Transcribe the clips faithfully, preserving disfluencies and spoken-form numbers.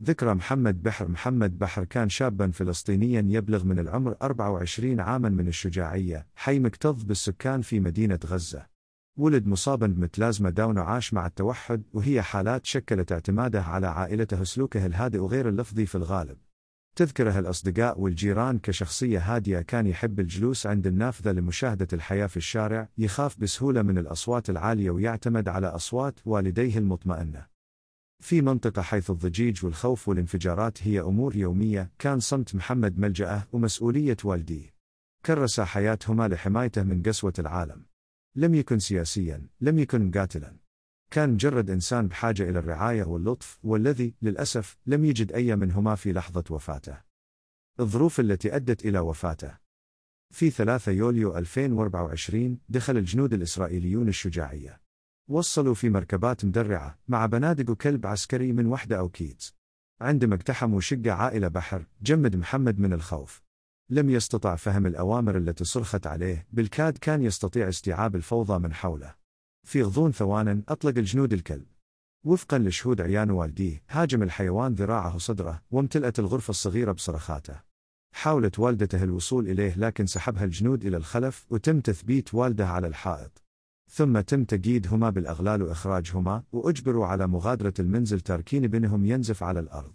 ذكرى محمد بحر. محمد بحر كان شابا فلسطينيا يبلغ من العمر أربعة وعشرين عاما من الشجاعية، حي مكتظ بالسكان في مدينة غزة. ولد مصابا بمتلازمة داون وعاش مع التوحد، وهي حالات شكلت اعتماده على عائلته، سلوكه الهادئ وغير اللفظي في الغالب. تذكره الأصدقاء والجيران كشخصية هادية، كان يحب الجلوس عند النافذة لمشاهدة الحياة في الشارع، يخاف بسهولة من الأصوات العالية ويعتمد على أصوات والديه المطمئنة. في منطقة حيث الضجيج والخوف والانفجارات هي أمور يومية، كان صمت محمد ملجأه ومسؤولية والديه. كرس حياتهما لحمايته من قسوة العالم. لم يكن سياسيا، لم يكن قاتلا، كان مجرد إنسان بحاجة إلى الرعاية واللطف، والذي للأسف لم يجد أي منهما في لحظة وفاته. الظروف التي أدت إلى وفاته. في ثلاثة يوليو ألفين وأربعة وعشرين دخل الجنود الإسرائيليون الشجاعية، وصلوا في مركبات مدرعة مع بنادق وكلب عسكري من وحدة أو كيتس. عندما اقتحموا شقة عائلة بحر، جمد محمد من الخوف. لم يستطع فهم الأوامر التي صرخت عليه، بالكاد كان يستطيع استيعاب الفوضى من حوله. في غضون ثوان أطلق الجنود الكلب. وفقا لشهود عيان والديه، هاجم الحيوان ذراعه صدره، وامتلأت الغرفة الصغيرة بصرخاته. حاولت والدته الوصول إليه، لكن سحبها الجنود إلى الخلف، وتم تثبيت والده على الحائط. ثم تم تقييدهما بالأغلال وإخراجهما، وأجبروا على مغادرة المنزل، تاركين ابنهم ينزف على الأرض.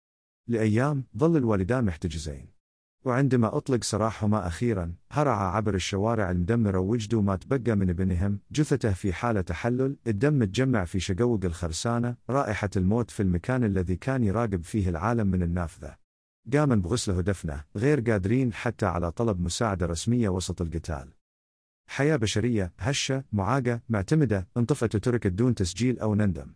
لأيام ظل الوالدان محتجزين، وعندما أطلق سراحهما أخيرا، هرعا عبر الشوارع المدمرة ووجدوا ما تبقى من ابنهم، جثته في حالة تحلل، الدم متجمع في شقوق الخرسانة، رائحة الموت في المكان الذي كان يراقب فيه العالم من النافذة. قاما بغسله ودفنه، غير قادرين حتى على طلب مساعدة رسمية وسط القتال. حياة بشرية هشة، معاقة، معتمدة، انطفأت وتركت دون تسجيل أو نندم.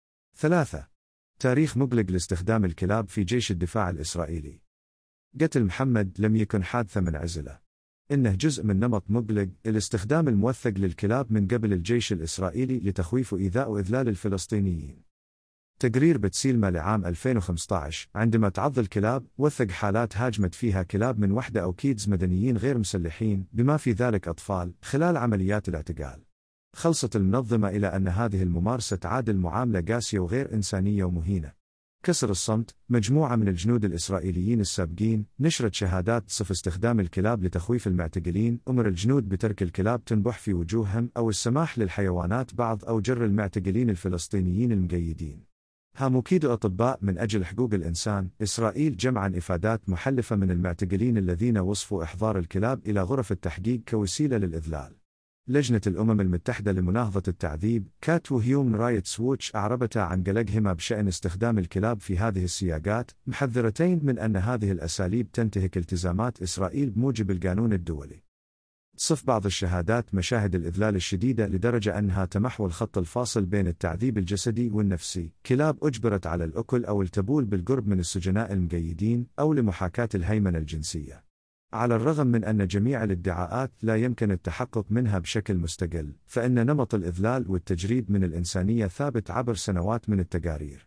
ثلاثة. تاريخ مقلق لاستخدام الكلاب في جيش الدفاع الإسرائيلي. قتل محمد لم يكن حادثة منعزلة، إنه جزء من نمط مقلق، الاستخدام الموثق للكلاب من قبل الجيش الإسرائيلي لتخويف وإيذاء وإذلال الفلسطينيين. تقرير بتسيلما لعام ألفين وخمسة عشر، عندما تعض الكلاب، وثق حالات هاجمت فيها كلاب من وحدة أو كيدز مدنيين غير مسلحين، بما في ذلك أطفال، خلال عمليات الاعتقال. خلصت المنظمة إلى أن هذه الممارسة تعادل معاملة قاسية وغير إنسانية ومهينة. كسر الصمت. مجموعة من الجنود الإسرائيليين السابقين نشرت شهادات صف استخدام الكلاب لتخويف المعتقلين. أمر الجنود بترك الكلاب تنبح في وجوههم، أو السماح للحيوانات بعض أو جر المعتقلين الفلسطينيين المقيدين. هاموكيد أطباء من أجل حقوق الإنسان إسرائيل جمعا إفادات محلفة من المعتقلين الذين وصفوا إحضار الكلاب إلى غرف التحقيق كوسيلة للإذلال. لجنة الأمم المتحدة لمناهضة التعذيب كات وهيومن رايتس ووتش أعربتا عن قلقهما بشأن استخدام الكلاب في هذه السياقات، محذرتين من أن هذه الأساليب تنتهك التزامات إسرائيل بموجب القانون الدولي. تصف بعض الشهادات مشاهد الإذلال الشديدة لدرجة أنها تمحو الخط الفاصل بين التعذيب الجسدي والنفسي. كلاب أجبرت على الأكل أو التبول بالقرب من السجناء المقيدين، أو لمحاكاة الهيمنة الجنسية. على الرغم من أن جميع الادعاءات لا يمكن التحقق منها بشكل مستقل، فإن نمط الإذلال والتجريد من الإنسانية ثابت عبر سنوات من التقارير.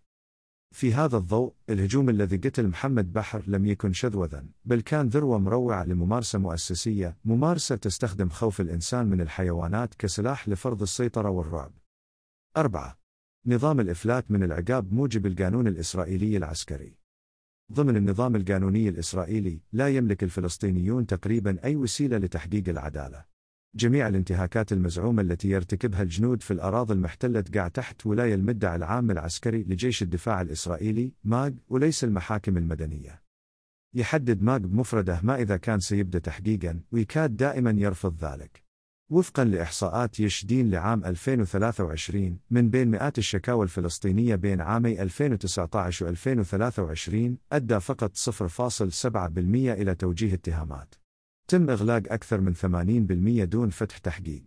في هذا الضوء، الهجوم الذي قتل محمد بحر لم يكن شذوذا، بل كان ذروة مروعة لممارسة مؤسسية، ممارسة تستخدم خوف الإنسان من الحيوانات كسلاح لفرض السيطرة والرعب. أربعة. نظام الإفلات من العقاب موجب القانون الإسرائيلي العسكري. ضمن النظام القانوني الإسرائيلي، لا يملك الفلسطينيون تقريبا أي وسيلة لتحقيق العدالة. جميع الانتهاكات المزعومة التي يرتكبها الجنود في الأراضي المحتلة تقع تحت ولاية المدعي العام العسكري لجيش الدفاع الإسرائيلي ماج، وليس المحاكم المدنية. يحدد ماج بمفرده ما إذا كان سيبدأ تحقيقا، ويكاد دائما يرفض ذلك. وفقا لإحصاءات يشدين لعام ألفين وثلاثة وعشرين، من بين مئات الشكاوى الفلسطينية بين عامي ألفين وتسعة عشر و ألفين وثلاثة وعشرين، أدى فقط صفر فاصلة سبعة بالمئة إلى توجيه اتهامات. تم إغلاق أكثر من ثمانين بالمئة دون فتح تحقيق.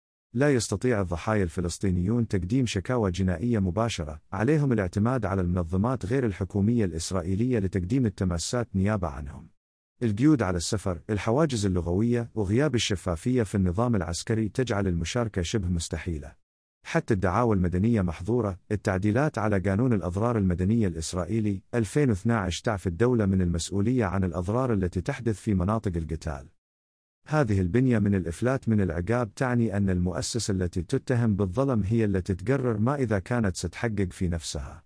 لا يستطيع الضحايا الفلسطينيون تقديم شكاوى جنائية مباشرة، عليهم الاعتماد على المنظمات غير الحكومية الإسرائيلية لتقديم التماسات نيابة عنهم. القيود على السفر، الحواجز اللغوية، وغياب الشفافية في النظام العسكري تجعل المشاركة شبه مستحيلة. حتى الدعاوى المدنية محظورة. التعديلات على قانون الأضرار المدنية الإسرائيلي ألفين واثني عشر تعفي الدولة من المسؤولية عن الأضرار التي تحدث في مناطق القتال. هذه البنية من الإفلات من العقاب تعني أن المؤسسة التي تتهم بالظلم هي التي تقرر ما إذا كانت ستحقق في نفسها.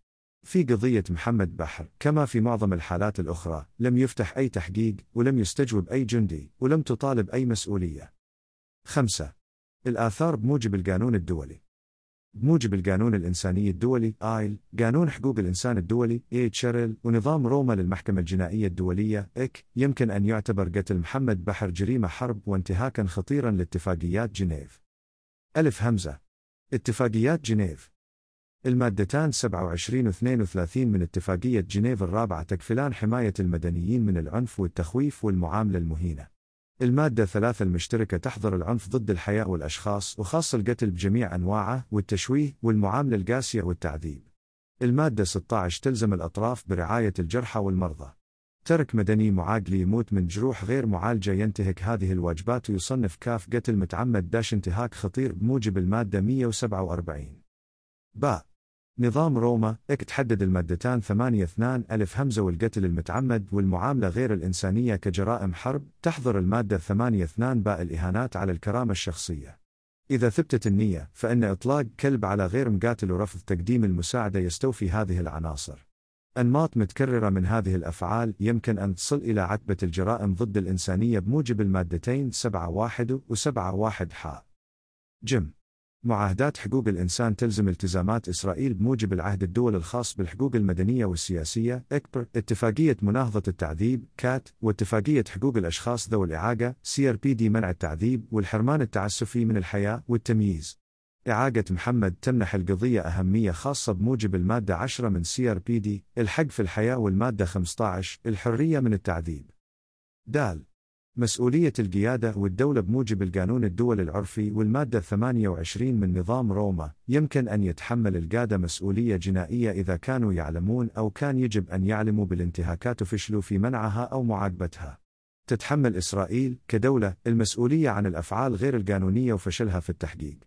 في قضية محمد بحر كما في معظم الحالات الأخرى لم يفتح أي تحقيق ولم يستجوب أي جندي ولم تطالب أي مسؤولية. خمسة. الآثار بموجب القانون الدولي. بموجب القانون الإنساني الدولي آيل، قانون حقوق الإنسان الدولي إيتشارل، ونظام روما للمحكمة الجنائية الدولية إك، يمكن أن يعتبر قتل محمد بحر جريمة حرب وانتهاكا خطيرا لاتفاقيات جنيف. ألف همزة. اتفاقيات جنيف. المادتان سبعة وعشرين و اثنين وثلاثين من اتفاقية جنيف الرابعة تكفلان حماية المدنيين من العنف والتخويف والمعاملة المهينة. المادة ثلاثة المشتركة تحظر العنف ضد الحياة والأشخاص وخاصة القتل بجميع أنواعه والتشويه والمعاملة القاسية والتعذيب. المادة ستة عشر تلزم الأطراف برعاية الجرحى والمرضى. ترك مدني معاق ليموت من جروح غير معالجة ينتهك هذه الواجبات ويصنف كاف قتل متعمد داش انتهاك خطير بموجب المادة مئة وسبعة وأربعين. باء. نظام روما إك تحدد المادتان ثمانية اثنين ألف همزة والقتل المتعمد والمعاملة غير الإنسانية كجرائم حرب، تحظر المادة ثمانية اثنين باء الإهانات على الكرامة الشخصية. إذا ثبتت النية فإن إطلاق كلب على غير مقاتل ورفض تقديم المساعدة يستوفي هذه العناصر. أنماط متكررة من هذه الأفعال يمكن أن تصل إلى عتبة الجرائم ضد الإنسانية بموجب المادتين سبعة واحد وسبعة واحد حاء. جيم. معاهدات حقوق الإنسان تلزم التزامات إسرائيل بموجب العهد الدول الخاص بالحقوق المدنية والسياسية إكبر، اتفاقية مناهضة التعذيب كات، واتفاقية حقوق الأشخاص ذوي الإعاقة سي آر بي دي منع التعذيب والحرمان التعسفي من الحياة والتمييز. إعاقة محمد تمنح القضية أهمية خاصة بموجب المادة عشرة من سي آر بي دي الحق في الحياة والمادة خمسة عشر الحرية من التعذيب. دال. مسؤولية القيادة والدولة بموجب القانون الدولي العرفي والمادة ثمانية وعشرين من نظام روما، يمكن أن يتحمل القادة مسؤولية جنائية إذا كانوا يعلمون أو كان يجب أن يعلموا بالانتهاكات وفشلوا في منعها أو معاقبتها. تتحمل إسرائيل كدولة المسؤولية عن الأفعال غير القانونية وفشلها في التحقيق.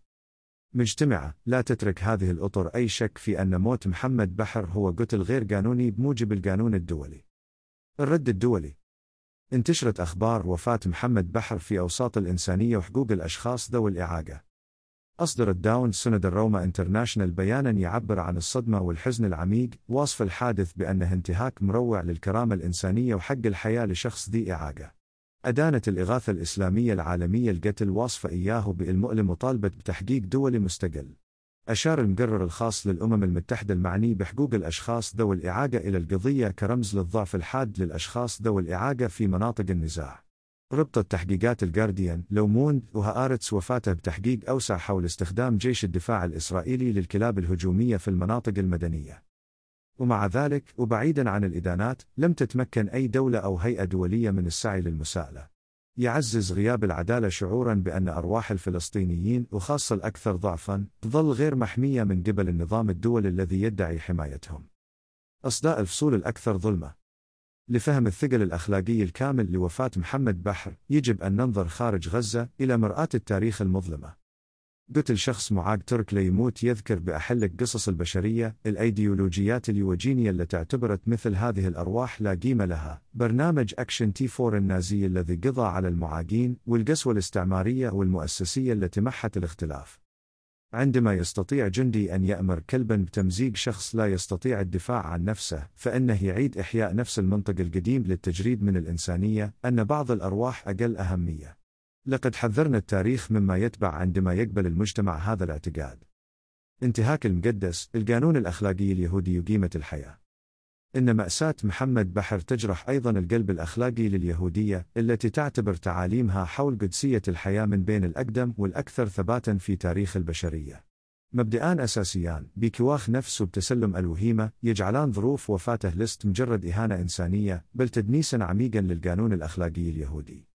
مجتمعة لا تترك هذه الأطر أي شك في أن موت محمد بحر هو قتل غير قانوني بموجب القانون الدولي. الرد الدولي. انتشرت أخبار وفاة محمد بحر في أوساط الإنسانية وحقوق الأشخاص ذوي الإعاقة. أصدرت داون سند الروما انترناشنال بيانا يعبر عن الصدمة والحزن العميق، واصف الحادث بأنه انتهاك مروع للكرامة الإنسانية وحق الحياة لشخص ذي إعاقة. أدانت الإغاثة الإسلامية العالمية القتل واصفة إياه بالمؤلم وطالبت بتحقيق دولي مستقل. أشار المقرر الخاص للأمم المتحدة المعني بحقوق الأشخاص ذوي الإعاقة إلى القضية كرمز للضعف الحاد للأشخاص ذوي الإعاقة في مناطق النزاع. ربطت تحقيقات الجارديان لوموند وهآرتس وفاته بتحقيق أوسع حول استخدام جيش الدفاع الإسرائيلي للكلاب الهجومية في المناطق المدنية. ومع ذلك وبعيدا عن الإدانات لم تتمكن أي دولة أو هيئة دولية من السعي للمساءلة. يعزز غياب العدالة شعورا بأن أرواح الفلسطينيين وخاصة الأكثر ضعفا تظل غير محمية من قبل النظام الدولي الذي يدعي حمايتهم. أصداء الفصول الأكثر ظلمة. لفهم الثقل الأخلاقي الكامل لوفاة محمد بحر يجب أن ننظر خارج غزة إلى مرآة التاريخ المظلمة. قتل شخص معاق ترك ليموت يذكر بأحلك قصص البشرية، الأيديولوجيات اليوجينية التي اعتبرت مثل هذه الأرواح لا قيمة لها، برنامج أكشن تي فور النازي الذي قضى على المعاقين، والقسوة الاستعمارية والمؤسسية التي محت الاختلاف. عندما يستطيع جندي أن يأمر كلبا بتمزيق شخص لا يستطيع الدفاع عن نفسه، فإنه يعيد إحياء نفس المنطق القديم للتجريد من الإنسانية، أن بعض الأرواح أقل أهمية. لقد حذرنا التاريخ مما يتبع عندما يقبل المجتمع هذا الاعتقاد. انتهاك المقدس، القانون الأخلاقي اليهودي قيمة الحياة. إن مأساة محمد بحر تجرح أيضا القلب الأخلاقي لليهودية التي تعتبر تعاليمها حول قدسية الحياة من بين الأقدم والأكثر ثباتا في تاريخ البشرية. مبدئان أساسيان بكواخ نفس وبتسلم الوهيمة يجعلان ظروف وفاته لست مجرد إهانة إنسانية بل تدنيسا عميقا للقانون الأخلاقي اليهودي.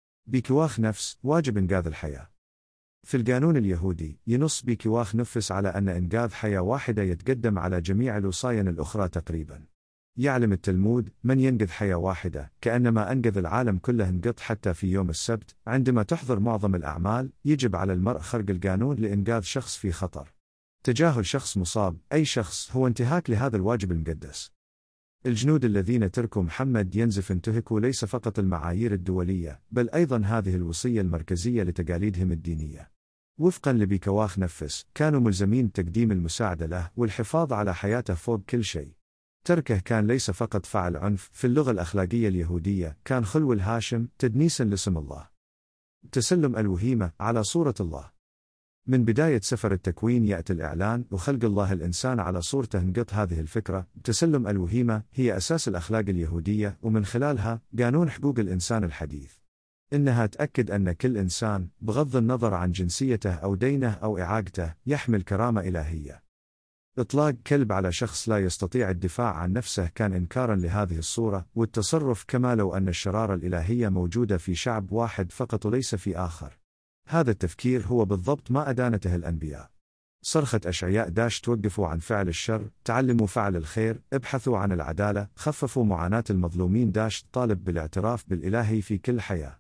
بكواخ نفس واجب إنقاذ الحياة. في القانون اليهودي ينص بكواخ نفس على أن إنقاذ حياة واحدة يتقدم على جميع الوصايا الأخرى تقريبا. يعلم التلمود من ينقذ حياة واحدة كأنما أنقذ العالم كله انقض حتى في يوم السبت. عندما تحضر معظم الأعمال يجب على المرء خرق القانون لإنقاذ شخص في خطر. تجاهل شخص مصاب أي شخص هو انتهاك لهذا الواجب المقدس. الجنود الذين تركوا محمد ينزف انتهكوا ليس فقط المعايير الدولية بل أيضا هذه الوصية المركزية لتقاليدهم الدينية. وفقا لبيكواخ نفس كانوا ملزمين بتقديم المساعدة له والحفاظ على حياته فوق كل شيء. تركه كان ليس فقط فعل عنف، في اللغة الأخلاقية اليهودية كان خلو الهاشم تدنيسا لاسم الله. تسلم الوهيمة على صورة الله. من بداية سفر التكوين يأتي الإعلان وخلق الله الإنسان على صورته. نقط هذه الفكرة تسلم الوهيمة هي أساس الأخلاق اليهودية، ومن خلالها قانون حقوق الإنسان الحديث. إنها تأكد أن كل إنسان بغض النظر عن جنسيته أو دينه أو إعاقته يحمل كرامة إلهية. إطلاق كلب على شخص لا يستطيع الدفاع عن نفسه كان إنكارا لهذه الصورة والتصرف، كما لو أن الشرارة الإلهية موجودة في شعب واحد فقط وليس في آخر. هذا التفكير هو بالضبط ما أدانته الأنبياء. صرخة أشعياء داش توقفوا عن فعل الشر، تعلموا فعل الخير، ابحثوا عن العدالة، خففوا معاناة المظلومين داش طالب بالاعتراف بالإلهي في كل حياة.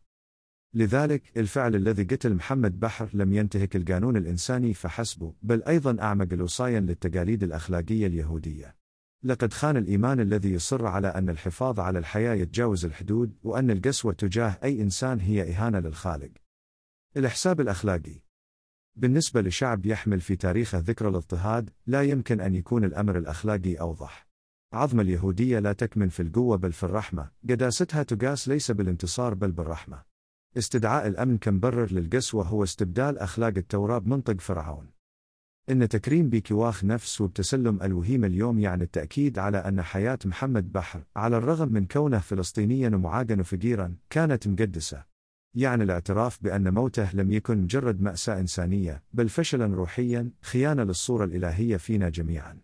لذلك الفعل الذي قتل محمد بحر لم ينتهك القانون الإنساني فحسب، بل أيضا أعمق الوصايا للتقاليد الأخلاقية اليهودية. لقد خان الإيمان الذي يصر على أن الحفاظ على الحياة يتجاوز الحدود، وأن القسوة تجاه أي إنسان هي إهانة للخالق. الإحساب الأخلاقي. بالنسبة لشعب يحمل في تاريخه ذكرى الاضطهاد، لا يمكن أن يكون الأمر الأخلاقي أوضح. عظمة اليهودية لا تكمن في القوة بل في الرحمة، قداستها تقاس ليس بالانتصار بل بالرحمة. استدعاء الأمن كمبرر للقسوة هو استبدال أخلاق التوراة بمنطق فرعون. إن تكريم بكواخ نفس وبتسلم الوهيمة اليوم يعني التأكيد على أن حياة محمد بحر، على الرغم من كونه فلسطينيا ومعاقا وفقيرا، كانت مقدسة. يعني الاعتراف بأن موته لم يكن مجرد مأساة إنسانية، بل فشلا روحيا، خيانة للصورة الإلهية فينا جميعا.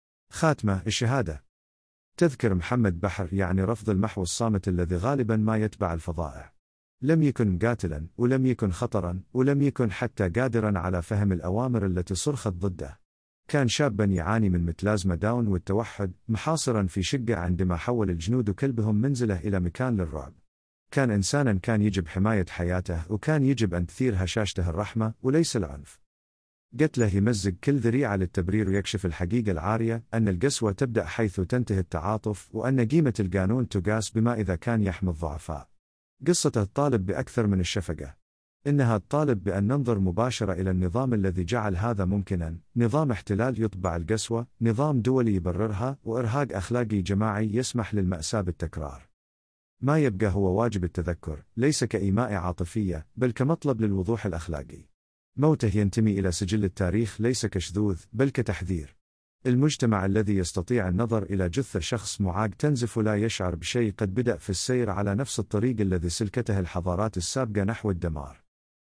خاتمة. الشهادة. تذكر محمد بحر يعني رفض المحو الصامت الذي غالبا ما يتبع الفظائع. لم يكن قاتلا، ولم يكن خطرا، ولم يكن حتى قادرا على فهم الأوامر التي صرخت ضده. كان شابا يعاني من متلازمة داون والتوحد، محاصرا في شقة عندما حول الجنود كلبهم منزله إلى مكان للرعب. كان إنسانا كان يجب حماية حياته، وكان يجب أن تثير هشاشته الرحمة وليس العنف. قتله يمزق كل ذريعة للتبرير ويكشف الحقيقة العارية، أن القسوة تبدأ حيث تنتهي التعاطف، وأن قيمة القانون تقاس بما إذا كان يحمي الضعفاء. قصته تطالب بأكثر من الشفقة. إنها تطالب بأن ننظر مباشرة إلى النظام الذي جعل هذا ممكنا، نظام احتلال يطبع القسوة، نظام دولي يبررها، وإرهاق أخلاقي جماعي يسمح للمأساة بالتكرار. ما يبقى هو واجب التذكر، ليس كإيماء عاطفية، بل كمطلب للوضوح الأخلاقي. موته ينتمي إلى سجل التاريخ ليس كشذوذ، بل كتحذير. المجتمع الذي يستطيع النظر إلى جثة شخص معاق تنزف لا يشعر بشيء قد بدأ في السير على نفس الطريق الذي سلكته الحضارات السابقة نحو الدمار.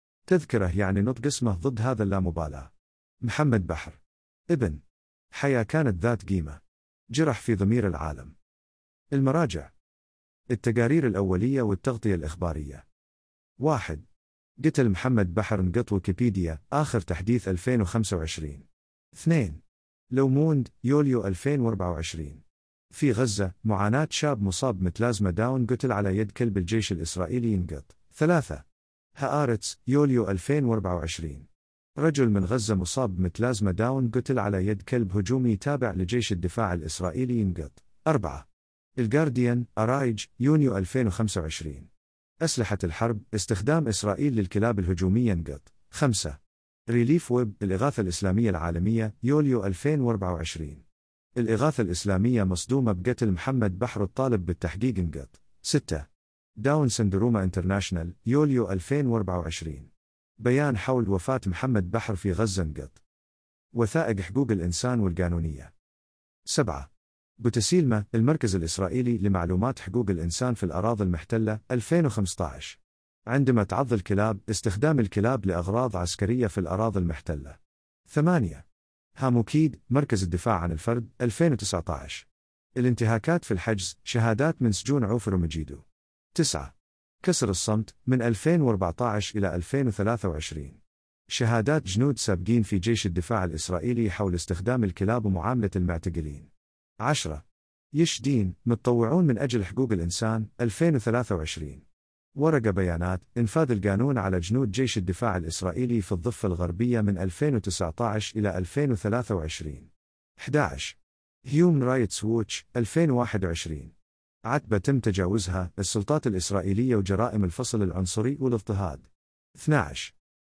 تذكره يعني نطق اسمه ضد هذا اللامبالاة. محمد بحر. ابن. حياة كانت ذات قيمة. جرح في ضمير العالم. المراجع. التقارير الأولية والتغطية الإخبارية. واحد. قتل محمد بحر. نقط ويكيبيديا، آخر تحديث ألفين وخمسة وعشرين. اثنين. لوموند، يوليو ألفين وأربعة وعشرين. في غزة، معاناة شاب مصاب متلازمة داون قتل على يد كلب الجيش الإسرائيلي. نقط. ثلاثة. هآرتس، يوليو ألفين وأربعة وعشرين. رجل من غزة مصاب متلازمة داون قتل على يد كلب هجومي تابع لجيش الدفاع الإسرائيلي. نقط. أربعة. الجارديان، أرايج، يونيو ألفين وخمسة وعشرين. أسلحة الحرب، استخدام إسرائيل للكلاب الهجومية. نقط. خمسة. ريليف ويب، الإغاثة الإسلامية العالمية، يوليو ألفين وأربعة وعشرين. الإغاثة الإسلامية مصدومة بقتل محمد بحر الطالب بالتحقيق. نقط. ستة. داون سندروما انترناشنال، يوليو ألفين وأربعة وعشرين. بيان حول وفاة محمد بحر في غزة. نقط. وثائق حقوق الإنسان والقانونية. سبعة. بوتسيلما، المركز الإسرائيلي لمعلومات حقوق الإنسان في الأراضي المحتلة، ألفين وخمسة عشر. عندما تعض الكلاب، استخدام الكلاب لأغراض عسكرية في الأراضي المحتلة. ثمانية. هاموكيد، مركز الدفاع عن الفرد، ألفين وتسعة عشر. الانتهاكات في الحجز، شهادات من سجون عوفر ومجيدو. تسعة. كسر الصمت، من ألفين وأربعة عشر إلى ألفين وثلاثة وعشرين. شهادات جنود سابقين في جيش الدفاع الإسرائيلي حول استخدام الكلاب ومعاملة المعتقلين. عشرة. يش دين، متطوعون من أجل حقوق الإنسان، ألفين وثلاثة وعشرين. ورقة بيانات، إنفاذ القانون على جنود جيش الدفاع الإسرائيلي في الضفة الغربية من ألفين وتسعة عشر إلى ألفين وثلاثة وعشرين. أحد عشر. هيومن رايتس ووتش، ألفين وواحد وعشرين. عتبة تم تجاوزها السلطات الإسرائيلية وجرائم الفصل العنصري والاضطهاد. اثني عشر.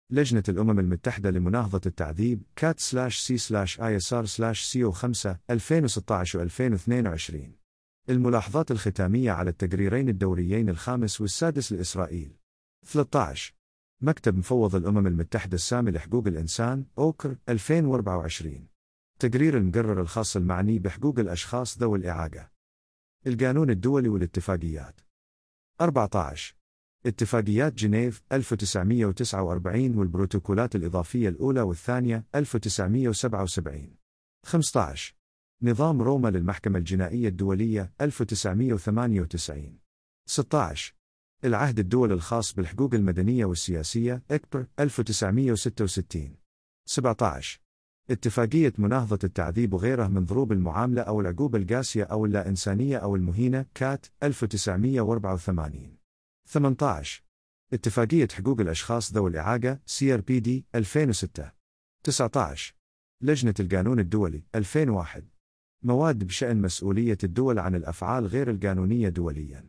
لجنة الأمم المتحدة لمناهضة التعذيب كات سلاش سي سلاش آي إس آر سلاش سي أو خمسة ألفين وستة عشر و ألفين واثنين وعشرين. الملاحظات الختامية على التقريرين الدوريين الخامس والسادس لإسرائيل. ثلاثة عشر. مكتب مفوض الأمم المتحدة السامي لحقوق الإنسان أوكر ألفين وأربعة وعشرين. تقرير المقرر الخاص المعني بحقوق الأشخاص ذوي الإعاقة. القانون الدولي والاتفاقيات. أربعة عشر. اتفاقيات جنيف ألف وتسعمئة وتسعة وأربعين والبروتوكولات الإضافية الأولى والثانية ألف وتسعمئة وسبعة وسبعين. خمسة عشر. نظام روما للمحكمة الجنائية الدولية ألف وتسعمئة وثمانية وتسعين. ستة عشر. العهد الدولي الخاص بالحقوق المدنية والسياسية إكبر ألف وتسعمئة وستة وستين. سبعة عشر. اتفاقية مناهضة التعذيب وغيره من ضروب المعاملة أو العقوبة القاسية أو اللا إنسانية أو المهينة كات ألف وتسعمئة وأربعة وثمانين. ثمانية عشر. اتفاقية حقوق الأشخاص ذوي الإعاقة سي آر بي دي ألفين وستة. تسعة عشر. لجنة القانون الدولي ألفين وواحد. مواد بشأن مسؤولية الدول عن الأفعال غير القانونية دولياً.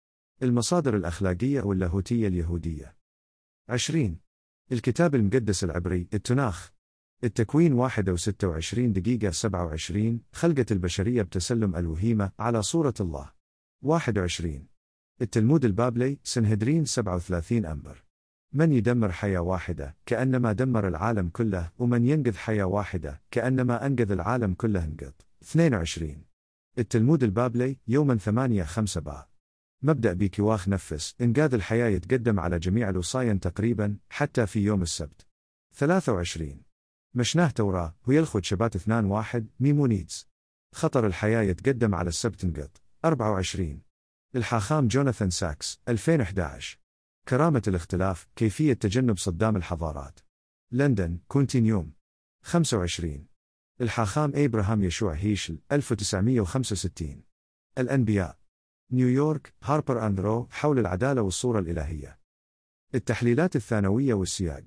المصادر الأخلاقية واللاهوتية اليهودية. عشرين. الكتاب المقدس العبري التناخ. التكوين واحد وستة وعشرين دقيقة سبعة وعشرين. خلقة البشرية بتسلم الوهيمة على صورة الله. واحد وعشرين. التلمود البابلي سنهدرين سبعة وثلاثين أمبر. من يدمر حياة واحدة كأنما دمر العالم كله، ومن ينقذ حياة واحدة كأنما أنقذ العالم كله انقذ. اثنين وعشرين. التلمود البابلي يوما ثمانية خمسة باء. مبدأ بكواخ نفس إنقاذ الحياة يتقدم على جميع الوصايا تقريبا حتى في يوم السبت. ثلاثة وعشرين. مشناه توراة هو يلخد شبات اثنان واحد ميمونيدز. خطر الحياة يتقدم على السبت انقط. أربعة وعشرين. الحاخام جوناثان ساكس ألفين وأحد عشر. كرامة الاختلاف كيفية تجنب صدام الحضارات. لندن كونتينيوم. خمسة وعشرين. الحاخام إبراهام يشوع هيشل ألف وتسعمئة وخمسة وستين. الأنبياء. نيويورك هاربر أند رو حول العدالة والصورة الإلهية. التحليلات الثانوية والسياق.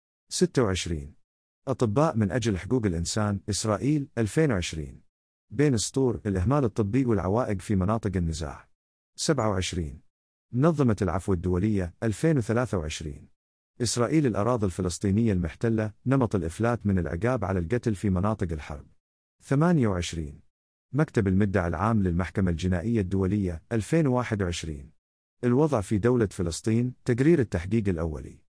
ستة وعشرين. أطباء من أجل حقوق الإنسان إسرائيل ألفين وعشرين. بين السطور الإهمال الطبي والعوائق في مناطق النزاع. سبعة وعشرين. منظمة العفو الدولية ألفين وثلاثة وعشرين. إسرائيل الأراضي الفلسطينية المحتلة نمط الإفلات من العقاب على القتل في مناطق الحرب. ثمانية وعشرين. مكتب المدعي العام للمحكمة الجنائية الدولية ألفين وواحد وعشرين. الوضع في دولة فلسطين تقرير التحقيق الأولي.